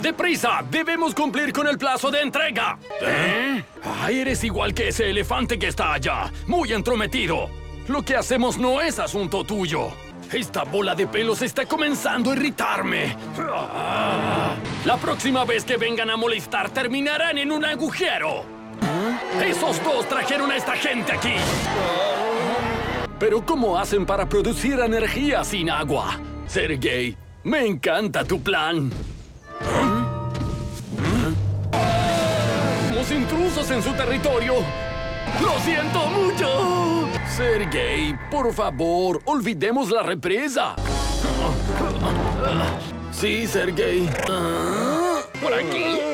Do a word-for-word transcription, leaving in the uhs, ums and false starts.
¡Deprisa! ¡Debemos cumplir con el plazo de entrega! ¿Eh? Ah, eres igual que ese elefante que está allá. Muy entrometido. Lo que hacemos no es asunto tuyo. Esta bola de pelos está comenzando a irritarme. Ah. La próxima vez que vengan a molestar, terminarán en un agujero. ¿Eh? Esos dos trajeron a esta gente aquí. Pero ¿cómo hacen para producir energía sin agua? Sergey, me encanta tu plan. Somos intrusos en su territorio. ¡Lo siento mucho! Sergey, por favor, olvidemos la represa. Sí, Sergey. ¿Por aquí?